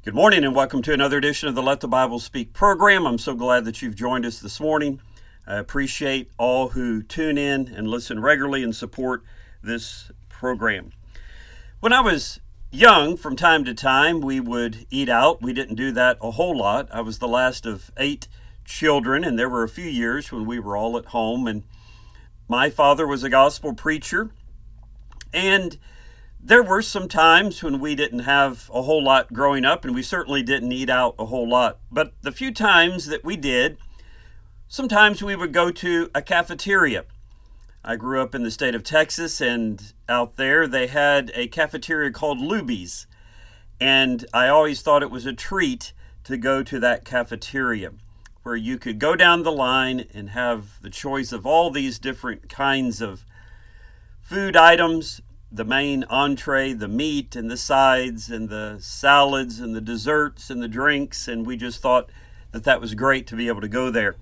Good morning and welcome to another edition of the Let the Bible Speak program. I'm so glad that you've joined us this morning. I appreciate all who tune in and listen regularly and support this program. When I was young, from time to time, we would eat out. We didn't do that a whole lot. I was the last of 8 children, and there were a few years when we were all at home. And my father was a gospel preacher, and there were some times when we didn't have a whole lot growing up, and we certainly didn't eat out a whole lot. But the few times that we did, sometimes we would go to a cafeteria. I grew up in the state of Texas, and out there they had a cafeteria called Luby's. And I always thought it was a treat to go to that cafeteria, where you could go down the line and have the choice of all these different kinds of food items, the main entree, the meat and the sides and the salads and the desserts and the drinks, and we just thought that that was great to be able to go there.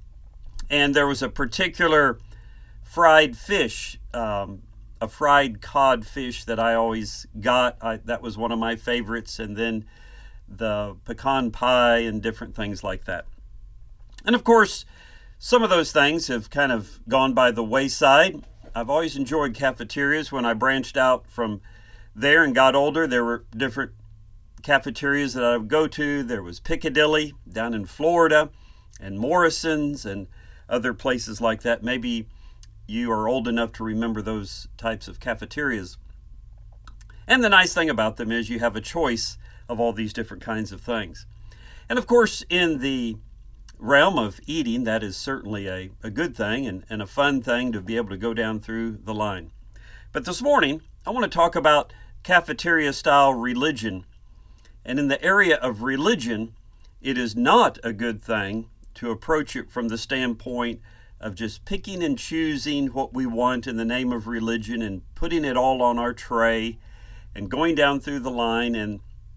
And there was a particular fried fish, a fried cod fish that I always got. That was one of my favorites, and then the pecan pie and different things like that. And of course, some of those things have kind of gone by the wayside. I've always enjoyed cafeterias. When I branched out from there and got older, there were different cafeterias that I would go to. There was Piccadilly down in Florida and Morrison's and other places like that. Maybe you are old enough to remember those types of cafeterias. And the nice thing about them is you have a choice of all these different kinds of things. And of course, in the realm of eating, that is certainly a good thing and a fun thing to be able to go down through the line. But this morning, I want to talk about cafeteria-style religion. And in the area of religion, it is not a good thing to approach it from the standpoint of just picking and choosing what we want in the name of religion and putting it all on our tray and going down through the line, and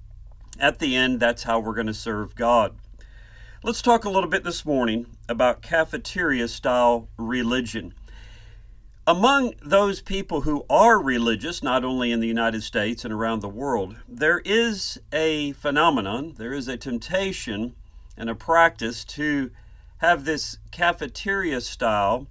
at the end, that's how we're going to serve God. Let's talk a little bit this morning about cafeteria-style religion. Among those people who are religious, not only in the United States and around the world, there is a phenomenon, there is a temptation and a practice to have this cafeteria-style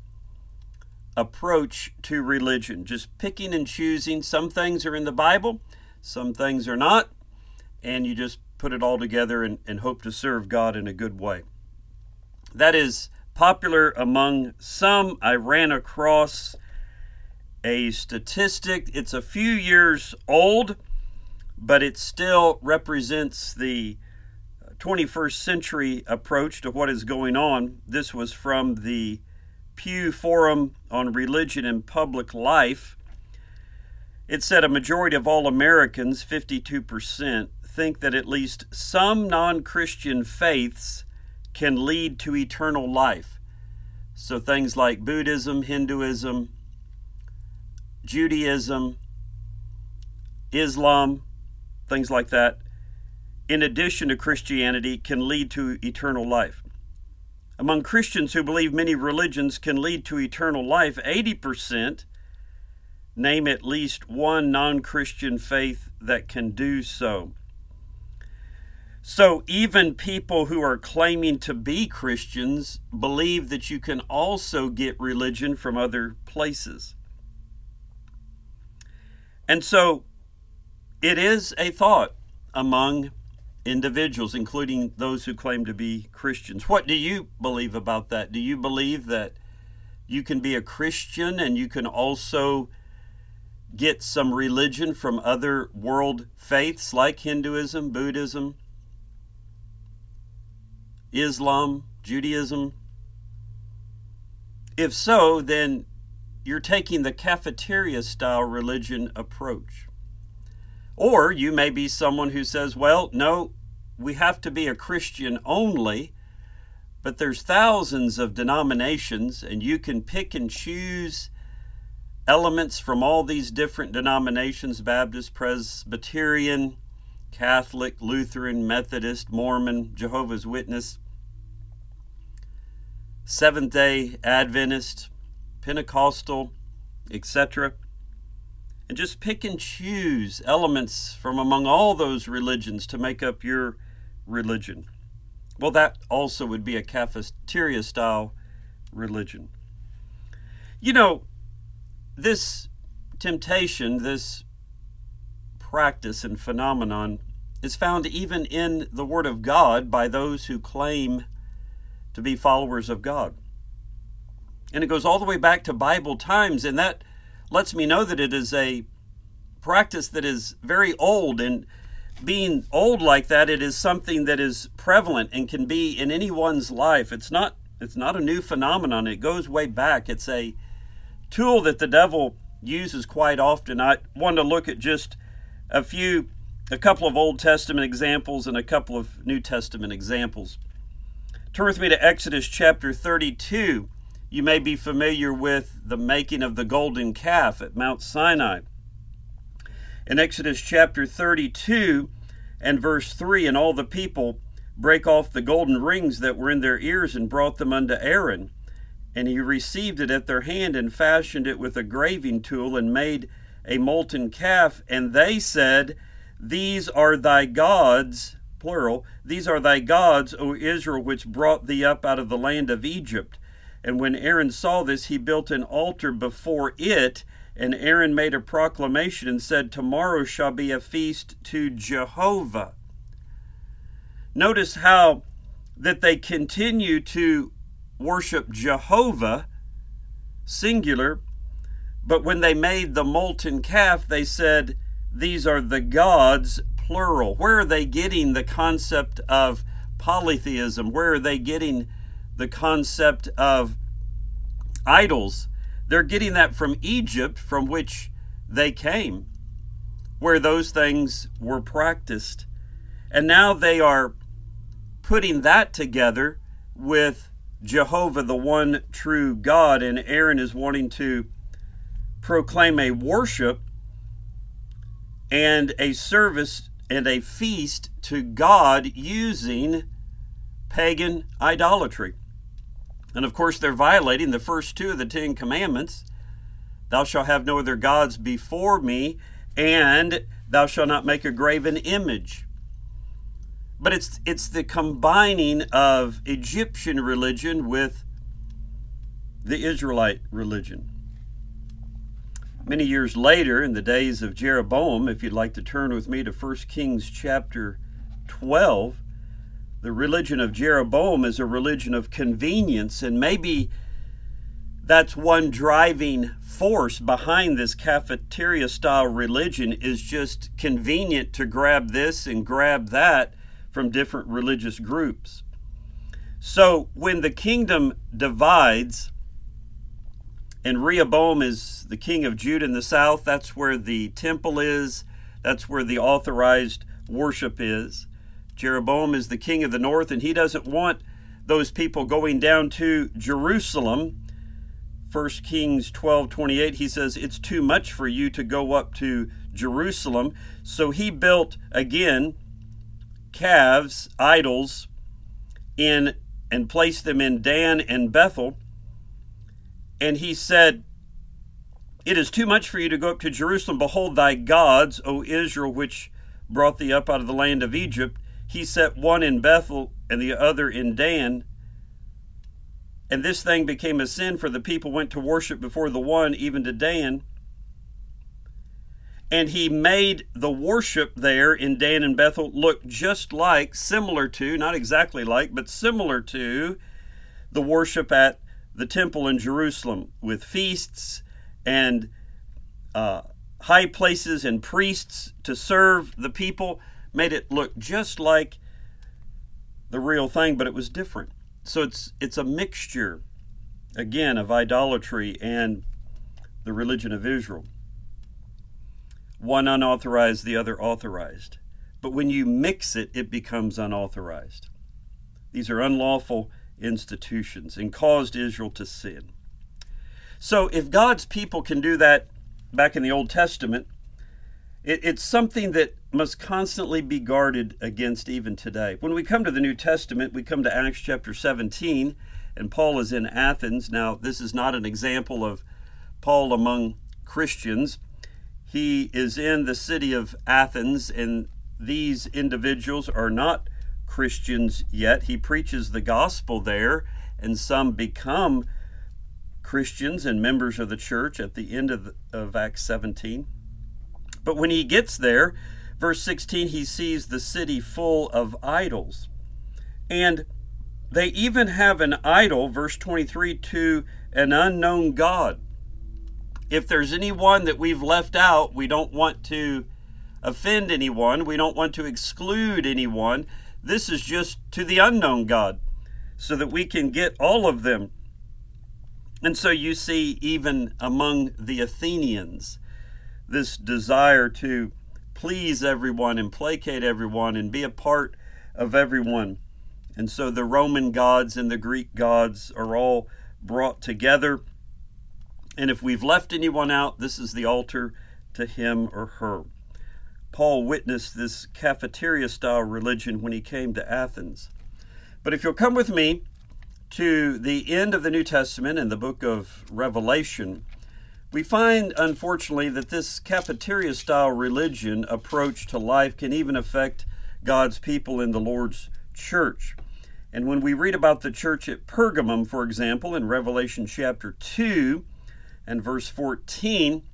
approach to religion, just picking and choosing. Some things are in the Bible, some things are not, and you just put it all together and hope to serve God in a good way. That is popular among some. I ran across a statistic. It's a few years old, but it still represents the 21st century approach to what is going on. This was from the Pew Forum on Religion and Public Life. It said a majority of all Americans, 52%, think that at least some non-Christian faiths can lead to eternal life. So things like Buddhism, Hinduism, Judaism, Islam, things like that, in addition to Christianity, can lead to eternal life. Among Christians who believe many religions can lead to eternal life, 80% name at least one non-Christian faith that can do so. So even people who are claiming to be Christians believe that you can also get religion from other places. And so it is a thought among individuals, including those who claim to be Christians. What do you believe about that? Do you believe that you can be a Christian and you can also get some religion from other world faiths like Hinduism, Buddhism, Islam, Judaism? If so, then you're taking the cafeteria-style religion approach. Or you may be someone who says, well, no, we have to be a Christian only, but there's thousands of denominations, and you can pick and choose elements from all these different denominations: Baptist, Presbyterian, Catholic, Lutheran, Methodist, Mormon, Jehovah's Witness, Seventh-day Adventist, Pentecostal, etc. and just pick and choose elements from among all those religions to make up your religion. Well, that also would be a cafeteria-style religion. You know, this temptation, this practice and phenomenon is found even in the Word of God by those who claim to be followers of God. And it goes all the way back to Bible times, and that lets me know that it is a practice that is very old, and being old like that, it is something that is prevalent and can be in anyone's life. It's not a new phenomenon. It goes way back. It's a tool that the devil uses quite often. I want to look at just a couple of Old Testament examples and a couple of New Testament examples. Turn with me to Exodus chapter 32. You may be familiar with the making of the golden calf at Mount Sinai. In Exodus chapter 32 and verse 3, and all the people brake off the golden rings that were in their ears and brought them unto Aaron. And he received it at their hand and fashioned it with a graving tool and made a molten calf. And they said, These are thy gods, plural, these are thy gods, O Israel, which brought thee up out of the land of Egypt. And when Aaron saw this, he built an altar before it. And Aaron made a proclamation and said, Tomorrow shall be a feast to Jehovah. Notice how that they continue to worship Jehovah, singular, but when they made the molten calf, they said, These are the gods, plural. Where are they getting the concept of polytheism? Where are they getting the concept of idols? They're getting that from Egypt, from which they came, where those things were practiced. And now they are putting that together with Jehovah, the one true God, and Aaron is wanting to proclaim a worship and a service and a feast to God using pagan idolatry. And of course, they're violating the first two of the 10 Commandments. Thou shalt have no other gods before me, and thou shalt not make a graven image. But it's the combining of Egyptian religion with the Israelite religion. Many years later, in the days of Jeroboam, if you'd like to turn with me to 1 Kings chapter 12, the religion of Jeroboam is a religion of convenience, and maybe that's one driving force behind this cafeteria-style religion, is just convenient to grab this and grab that from different religious groups. So when the kingdom divides, and Rehoboam is the king of Judah in the south, that's where the temple is, that's where the authorized worship is. Jeroboam is the king of the north, and he doesn't want those people going down to Jerusalem. 1 Kings 12:28, he says, it's too much for you to go up to Jerusalem. So he built, again, calves, idols, and placed them in Dan and Bethel. And he said, it is too much for you to go up to Jerusalem. Behold thy gods, O Israel, which brought thee up out of the land of Egypt. He set one in Bethel and the other in Dan. And this thing became a sin, for the people went to worship before the one, even to Dan. And he made the worship there in Dan and Bethel look just like, similar to, not exactly like, but similar to the worship at the temple in Jerusalem, with feasts and high places and priests to serve the people. Made it look just like the real thing, but it was different. So it's a mixture, again, of idolatry and the religion of Israel. One unauthorized, the other authorized. But when you mix it, it becomes unauthorized. These are unlawful institutions and caused Israel to sin. So if God's people can do that back in the Old Testament, it's something that must constantly be guarded against even today. When we come to the New Testament, we come to Acts chapter 17, and Paul is in Athens. Now, this is not an example of Paul among Christians. he is in the city of Athens, and these individuals are not Christians yet. He preaches the gospel there, and some become Christians and members of the church at the end of Acts 17. But when he gets there, verse 16, he sees the city full of idols. And they even have an idol, verse 23, to an unknown God. If there's anyone that we've left out, we don't want to offend anyone. We don't want to exclude anyone. This is just to the unknown God so that we can get all of them. And so you see even among the Athenians this desire to please everyone and placate everyone and be a part of everyone. And so the Roman gods and the Greek gods are all brought together. And if we've left anyone out, this is the altar to him or her. Paul witnessed this cafeteria-style religion when he came to Athens. But if you'll come with me to the end of the New Testament in the book of Revelation, we find, unfortunately, that this cafeteria-style religion approach to life can even affect God's people in the Lord's church. And when we read about the church at Pergamum, for example, in Revelation chapter 2 and verse 14,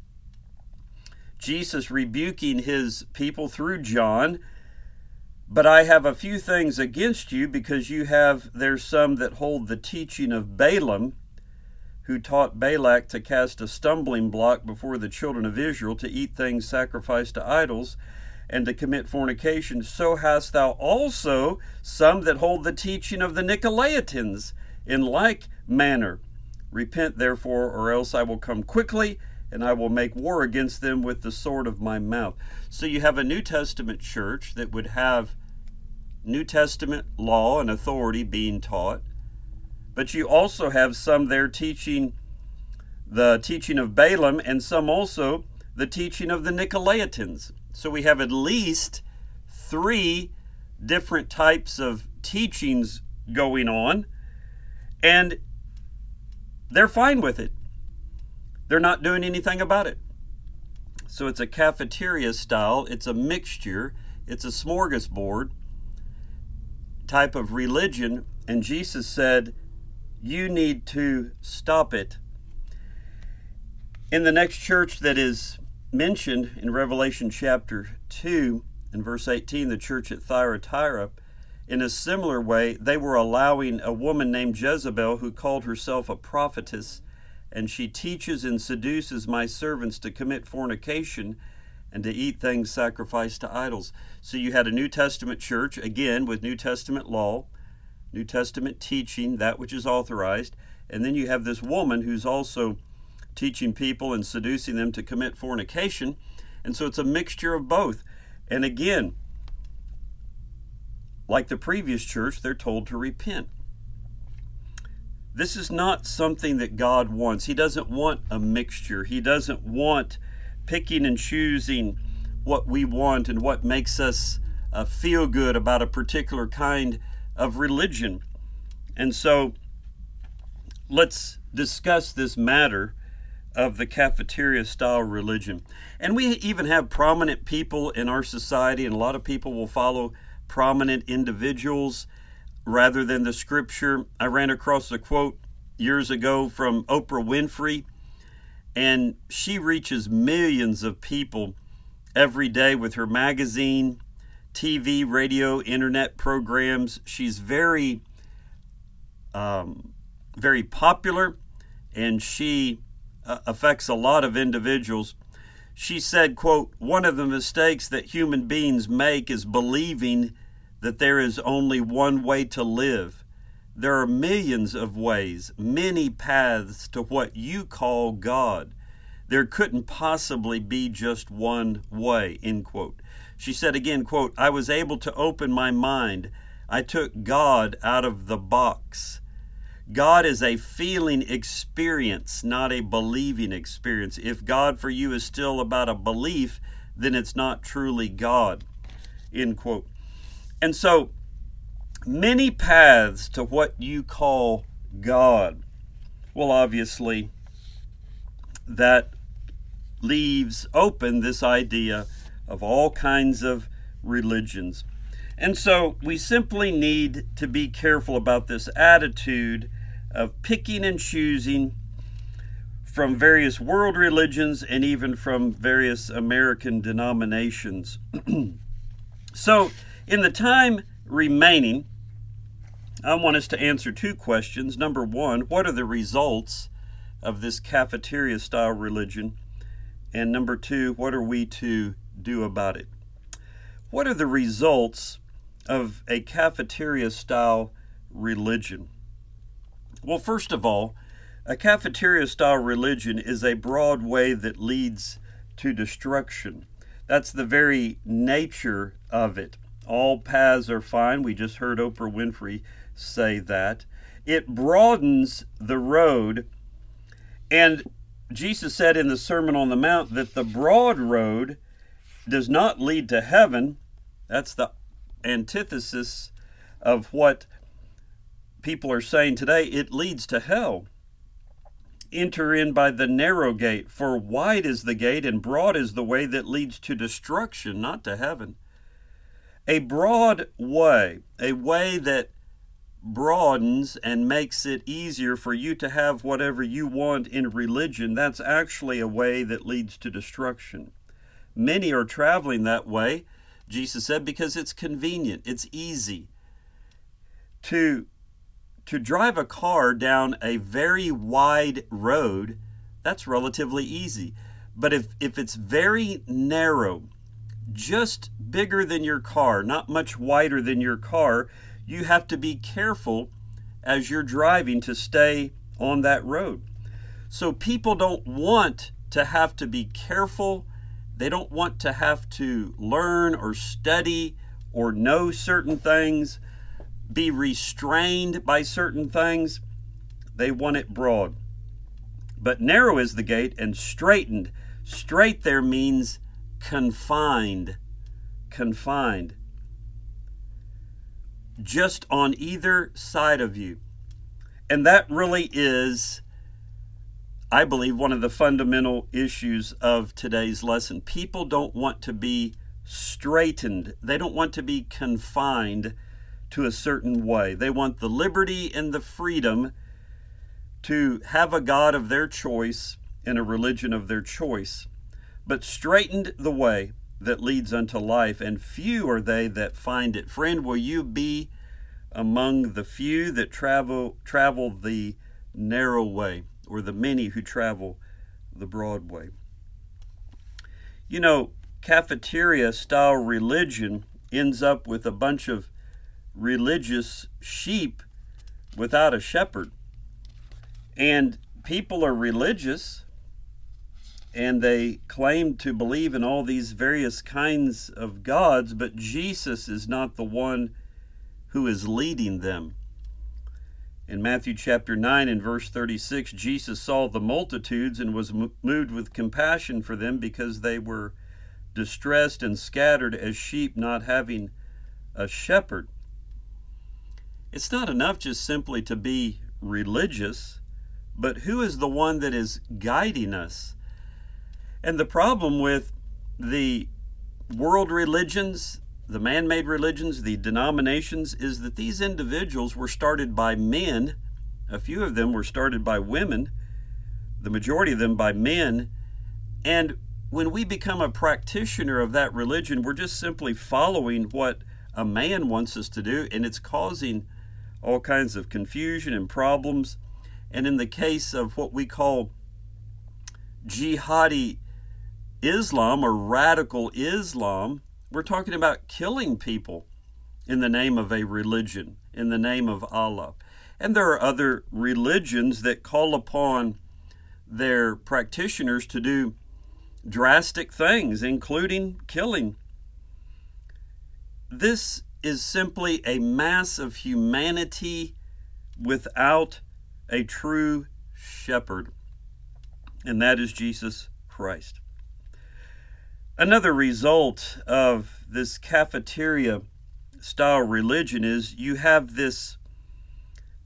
Jesus rebuking his people through John, "But I have a few things against you, because there's some that hold the teaching of Balaam, who taught Balak to cast a stumbling block before the children of Israel, to eat things sacrificed to idols, and to commit fornication. So hast thou also some that hold the teaching of the Nicolaitans in like manner. Repent therefore, or else I will come quickly, and I will make war against them with the sword of my mouth." So you have a New Testament church that would have New Testament law and authority being taught, but you also have some there teaching the teaching of Balaam, and some also the teaching of the Nicolaitans. So we have at least 3 different types of teachings going on, and they're fine with it. They're not doing anything about it. So it's a cafeteria style, it's a mixture, it's a smorgasbord type of religion, and Jesus said, you need to stop it. In the next church that is mentioned in Revelation chapter 2 and verse 18, the church at Thyatira, in a similar way, they were allowing a woman named Jezebel, who called herself a prophetess, and she teaches and seduces my servants to commit fornication and to eat things sacrificed to idols. So you had a New Testament church, again, with New Testament law, New Testament teaching, that which is authorized, and then you have this woman who's also teaching people and seducing them to commit fornication, and so it's a mixture of both. And again, like the previous church, they're told to repent. This is not something that God wants. He doesn't want a mixture. He doesn't want picking and choosing what we want and what makes us feel good about a particular kind of religion. And so let's discuss this matter of the cafeteria style religion. And we even have prominent people in our society, and a lot of people will follow prominent individuals rather than the scripture. I ran across a quote years ago from Oprah Winfrey, and she reaches millions of people every day with her magazine, TV, radio, internet programs. She's very, very popular, and she affects a lot of individuals. She said, quote, "One of the mistakes that human beings make is believing that there is only one way to live. There are millions of ways, many paths to what you call God. There couldn't possibly be just one way," end quote. She said again, quote, "I was able to open my mind. I took God out of the box. God is a feeling experience, not a believing experience. If God for you is still about a belief, then it's not truly God," end quote. And so, many paths to what you call God. Well, obviously, that leaves open this idea of all kinds of religions. And so we simply need to be careful about this attitude of picking and choosing from various world religions and even from various American denominations. So, in the time remaining, I want us to answer two questions. Number one, what are the results of this cafeteria-style religion? And number two, what are we to do about it? What are the results of a cafeteria-style religion? Well, first of all, a cafeteria-style religion is a broad way that leads to destruction. That's the very nature of it. All paths are fine. We just heard Oprah Winfrey say that. It broadens the road. And Jesus said in the Sermon on the Mount that the broad road does not lead to heaven. That's the antithesis of what people are saying today. It leads to hell. Enter in by the narrow gate, for wide is the gate and broad is the way that leads to destruction, not to heaven. A broad way, a way that broadens and makes it easier for you to have whatever you want in religion, that's actually a way that leads to destruction. Many are traveling that way, Jesus said, because it's convenient, it's easy. To drive a car down a very wide road, that's relatively easy. But if it's very narrow, just bigger than your car, not much wider than your car, you have to be careful as you're driving to stay on that road. So people don't want to have to be careful. They don't want to have to learn or study or know certain things, be restrained by certain things. They want it broad. But narrow is the gate and straitened. Straight there means confined. Confined. Just on either side of you. And that really is, I believe, one of the fundamental issues of today's lesson. People don't want to be straightened. They don't want to be confined to a certain way. They want the liberty and the freedom to have a God of their choice and a religion of their choice, but straightened the way that leads unto life, and few are they that find it. Friend, will you be among the few that travel the narrow way, or the many who travel the broad way? You know, cafeteria-style religion ends up with a bunch of religious sheep without a shepherd. And people are religious, and they claim to believe in all these various kinds of gods, but Jesus is not the one who is leading them. In Matthew chapter 9 and verse 36, Jesus saw the multitudes and was moved with compassion for them because they were distressed and scattered as sheep not having a shepherd. It's not enough just simply to be religious, but who is the one that is guiding us? And the problem with the world religions, the man-made religions, the denominations, is that these individuals were started by men. A few of them were started by women, the majority of them by men. And when we become a practitioner of that religion, we're just simply following what a man wants us to do, and it's causing all kinds of confusion and problems. And in the case of what we call jihadi Islam or radical Islam, we're talking about killing people in the name of a religion, in the name of Allah. And there are other religions that call upon their practitioners to do drastic things, including killing. This is simply a mass of humanity without a true shepherd, and that is Jesus Christ. Another result of this cafeteria-style religion is you have this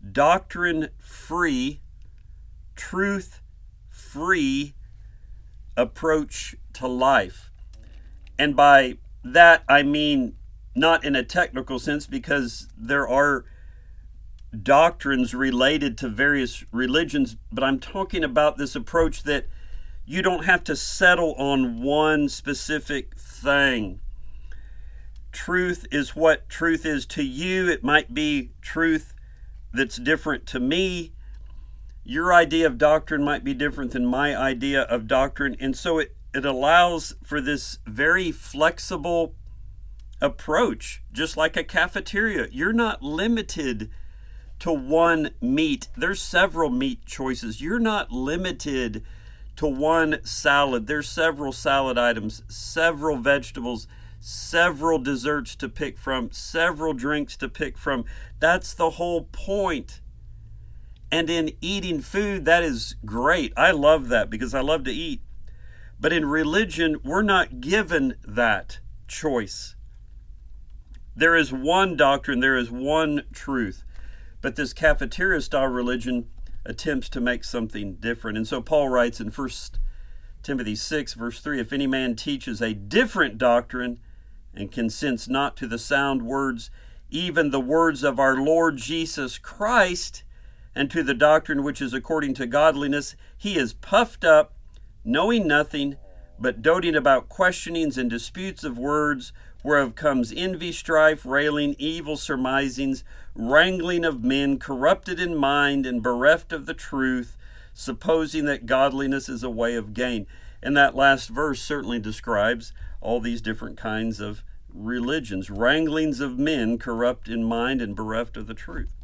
doctrine-free, truth-free approach to life. And by that, I mean not in a technical sense, because there are doctrines related to various religions, but I'm talking about this approach that you don't have to settle on one specific thing. Truth is what truth is to you. It might be truth that's different to me. Your idea of doctrine might be different than my idea of doctrine. And so it allows for this very flexible approach, just like a cafeteria. You're not limited to one meat. There's several meat choices. You're not limited to one salad. There's several salad items, several vegetables, several desserts to pick from, several drinks to pick from. That's the whole point. And in eating food, that is great. I love that because I love to eat. But in religion, we're not given that choice. There is one doctrine, there is one truth. But this cafeteria-style religion attempts to make something different. And so Paul writes in 1 Timothy 6, verse 3, if any man teaches a different doctrine and consents not to the sound words, even the words of our Lord Jesus Christ, and to the doctrine which is according to godliness, he is puffed up, knowing nothing, but doting about questionings and disputes of words, whereof comes envy, strife, railing, evil surmisings, wrangling of men, corrupted in mind and bereft of the truth, supposing that godliness is a way of gain. And that last verse certainly describes all these different kinds of religions, wranglings of men, corrupt in mind and bereft of the truth.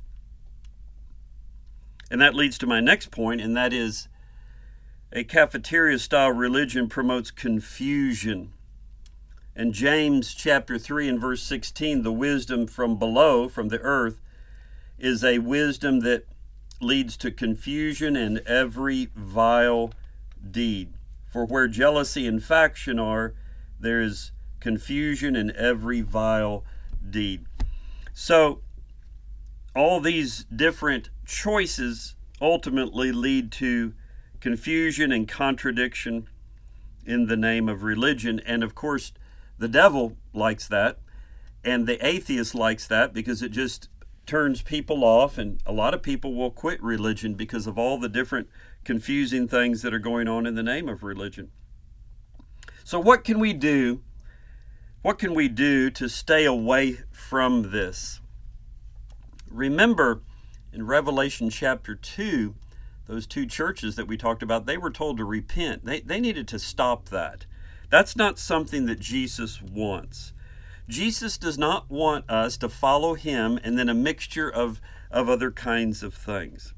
And that leads to my next point, and that is a cafeteria-style religion promotes confusion. And James chapter 3 and verse 16, the wisdom from below, from the earth, is a wisdom that leads to confusion and every vile deed. For where jealousy and faction are, there is confusion and every vile deed. So, all these different choices ultimately lead to confusion and contradiction in the name of religion. And of course, the devil likes that, and the atheist likes that because it just turns people off, and a lot of people will quit religion because of all the different confusing things that are going on in the name of religion. So what can we do? What can we do to stay away from this? Remember, in Revelation chapter 2, those two churches that we talked about, they were told to repent. They needed to stop that. That's not something that Jesus wants. Jesus does not want us to follow him and then a mixture of other kinds of things.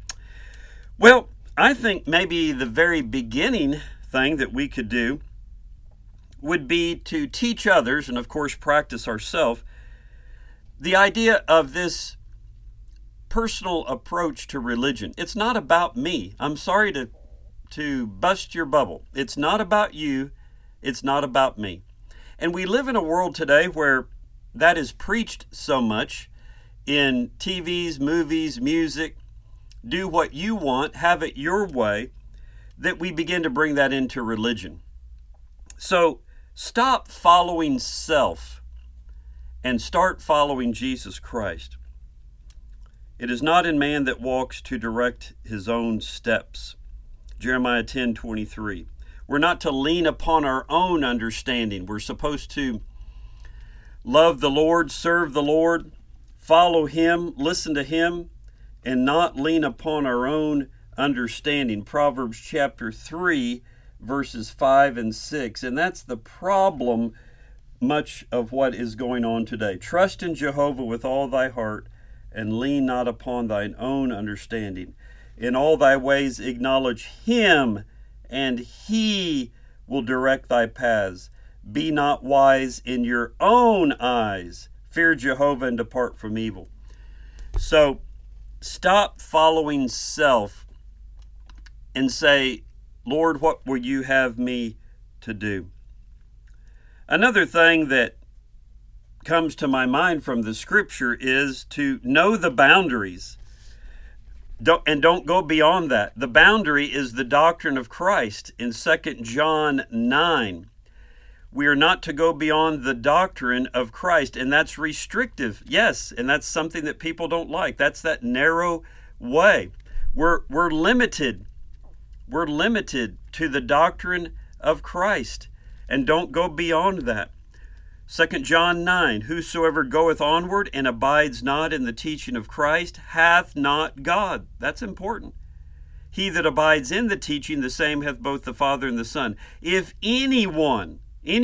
Well, I think maybe the very beginning thing that we could do would be to teach others, and of course practice ourselves, the idea of this personal approach to religion. It's not about me. I'm sorry to bust your bubble. It's not about you. It's not about me. And we live in a world today where that is preached so much in TVs, movies, music. Do what you want, have it your way, that we begin to bring that into religion. So stop following self and start following Jesus Christ. It is not in man that walks to direct his own steps. Jeremiah 10:23. We're not to lean upon our own understanding. We're supposed to love the Lord, serve the Lord, follow him, listen to him, and not lean upon our own understanding. Proverbs chapter 3, verses 5 and 6. And that's the problem much of what is going on today. Trust in Jehovah with all thy heart, and lean not upon thine own understanding. In all thy ways acknowledge him, and he will direct thy paths. Be not wise in your own eyes. Fear Jehovah and depart from evil. So stop following self and say, Lord, what will you have me to do? Another thing that comes to my mind from the scripture is to know the boundaries. Don't go beyond that. The boundary is the doctrine of Christ in 2 John 9. We are not to go beyond the doctrine of Christ, and that's restrictive, yes, and that's something that people don't like. That's that narrow way. We're limited. We're limited to the doctrine of Christ, and don't go beyond that. 2 John 9, whosoever goeth onward and abides not in the teaching of Christ hath not God. That's important. He that abides in the teaching, the same hath both the Father and the Son. If anyone,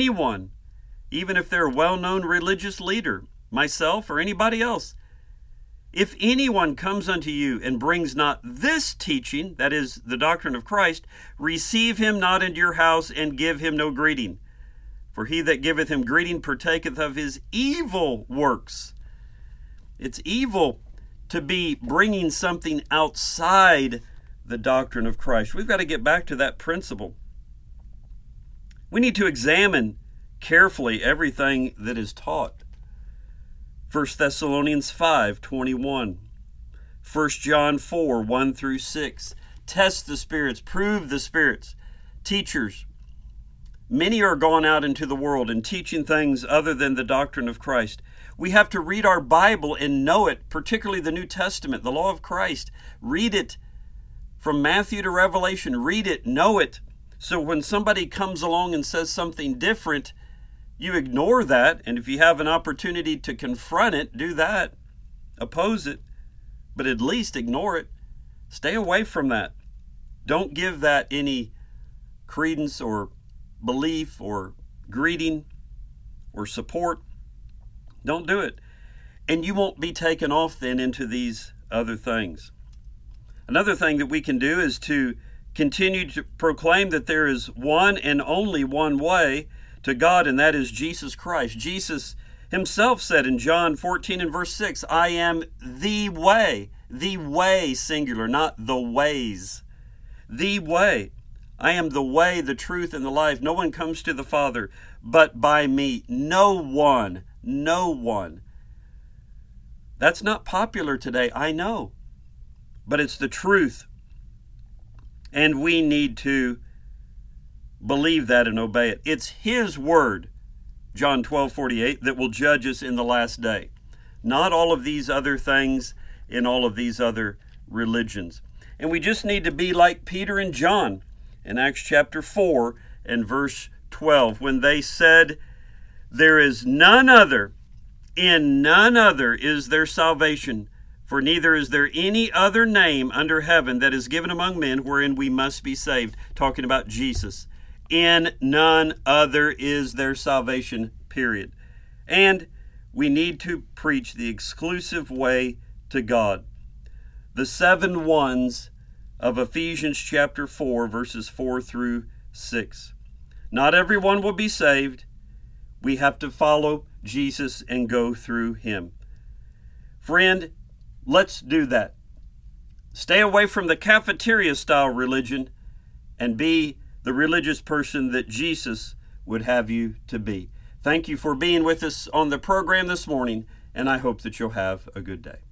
even if they're a well-known religious leader, myself or anybody else, if anyone comes unto you and brings not this teaching, that is, the doctrine of Christ, receive him not into your house and give him no greeting. For he that giveth him greeting partaketh of his evil works. It's evil to be bringing something outside the doctrine of Christ. We've got to get back to that principle. We need to examine carefully everything that is taught. 1 Thessalonians 5:21, 1 John 4:1 through 6. Test the spirits, prove the spirits. Teachers, many are gone out into the world and teaching things other than the doctrine of Christ. We have to read our Bible and know it, particularly the New Testament, the law of Christ. Read it from Matthew to Revelation. Read it, know it. So when somebody comes along and says something different, you ignore that. And if you have an opportunity to confront it, do that. Oppose it. But at least ignore it. Stay away from that. Don't give that any credence or belief or greeting or support. Don't do it. And you won't be taken off then into these other things. Another thing that we can do is to continue to proclaim that there is one and only one way to God, and that is Jesus Christ. Jesus himself said in John 14 and verse 6, I am the way singular, not the ways. The way. I am the way, the truth, and the life. No one comes to the Father but by me. No one. That's not popular today, I know. But it's the truth. And we need to believe that and obey it. It's His word, John 12:48, that will judge us in the last day. Not all of these other things in all of these other religions. And we just need to be like Peter and John in Acts chapter 4 and verse 12, when they said, there is none other, in none other is there salvation, for neither is there any other name under heaven that is given among men wherein we must be saved. Talking about Jesus. In none other is there salvation, period. And we need to preach the exclusive way to God. The 7 ones of Ephesians chapter 4, verses 4 through 6. Not everyone will be saved. We have to follow Jesus and go through Him. Friend, let's do that. Stay away from the cafeteria-style religion and be the religious person that Jesus would have you to be. Thank you for being with us on the program this morning, and I hope that you'll have a good day.